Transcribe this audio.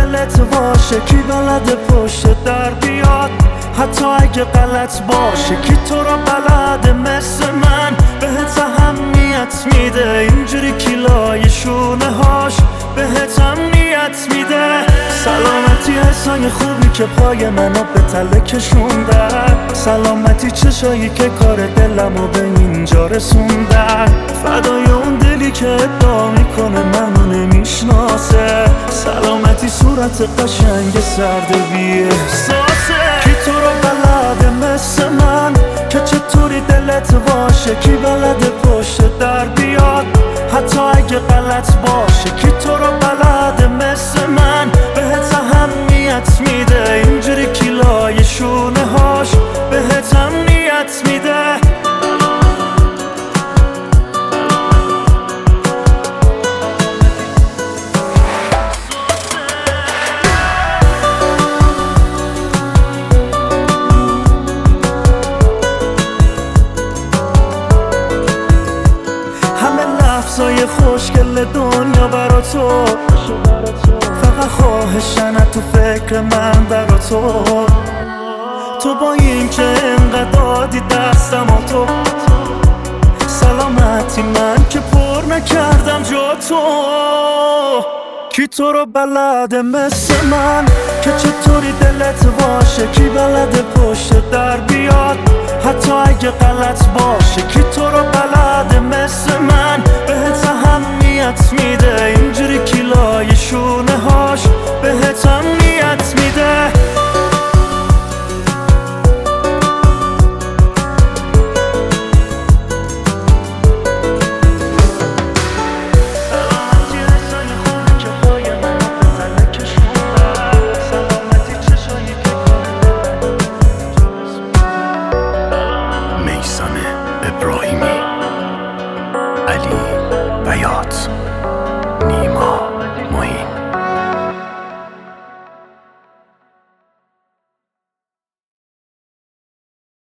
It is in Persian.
دلت باشه کی بلده پشت در بیاد، حتی اگه غلط باشه کی تو رو بلده مثل من بهت اهمیت میده، اینجوری کیلای شونه هاش بهت امنیت میده. سلامتی حسای خوبی که پای منو به تله کشوندن، سلامتی چشایی که کار دلمو به اینجا رسوندن، فدای اون دلی که ادعا میکنه منو نمیشناسه، سلامتی صورت قشنگ سرد بی احساسه. کی تو رو بلده مثل من که چطوری دلت باشه، کی بلده پشت در بیاد حتی اگه غلط باشه، کی تو رو بلده مثل من بهت اهمیت میده، اینجوری کیلای شونه هاش بهت امنیت میده. لحظای خوشگل دنیا برا تو، فقط خواهشن تو فکر من برا تو با این که انقدر دادی دستم و تو سلامتی من که پر نکردم جا تو. کی تو رو بلده مثل من که چطوری دلت باشه، کی بلده پشت در بیاد حتی اگه غلط باشه، کی تو رو بلده مثل من بهت اهمیت میده، اینجوری کیلای شونه هاش